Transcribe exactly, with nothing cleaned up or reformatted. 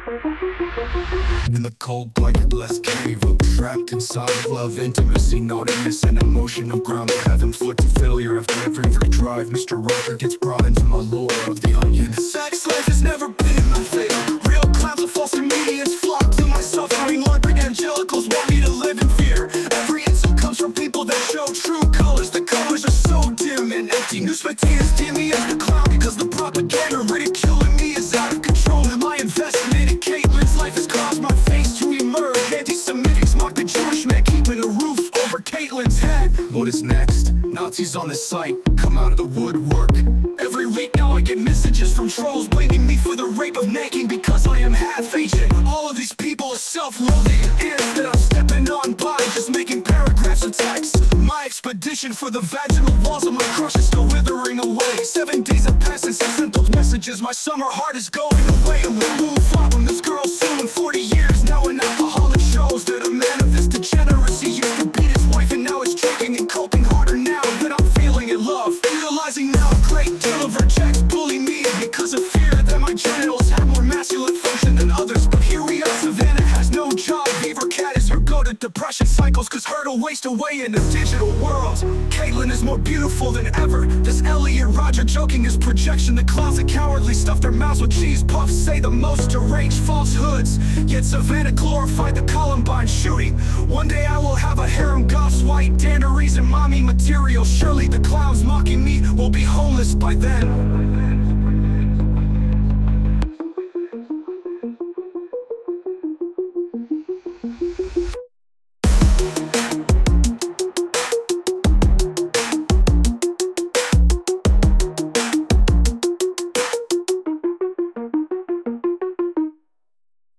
In the cold blanketless cave of trapped inside of love, intimacy, naughtiness, and emotional ground of heaven, foot to failure after every drive. Mister Rocker gets brought into my lore of the onion. Sex life has never been my favorite. Real clowns of false comedians flock to my suffering. Lord evangelicals want me to live in fear. Every insult comes from people that show true colors. The colors are so dim and empty. News spectators deem me as the clown because the propaganda ridiculing me is out of control. My investment in Caitlyn's life has caused my face to emerge. Anti-Semitics mock the Jewish man keeping a roof over Caitlyn's head. What is next? Nazis on the site come out of the woodwork. Every week now I get messages from trolls blaming me for the rape of Nanking because I am half Asian. All of these people are self-loathing ants that I'm stepping on by, just making paragraphs of text. My expedition for the vaginal walls of my crush is still withering away. Seven days have passed since I sent those messages. My summer heart is going away, and we'll move on from this girl soon. Forty years now an alcoholic shows that a man of this degeneracy used to beat his wife and now is drinking and coping harder now that I'm feeling in love. Realizing now a great deal of rejects bully me because of fear that my genitals have more masculine function than others. But here we are, Savannah has no job. Beaver Cat is her go-to depression cycles cause her to waste away in the digital world. Caitlyn is more beautiful than ever. This Ellie and Roger joking is projection. The clowns that cowardly stuff their mouths with cheese puffs say the most deranged falsehoods. Yet Savannah glorified the Columbine shooting. One day I will have a harem, goths, white danderies, and mommy material. Surely the clowns mocking me will be homeless by then.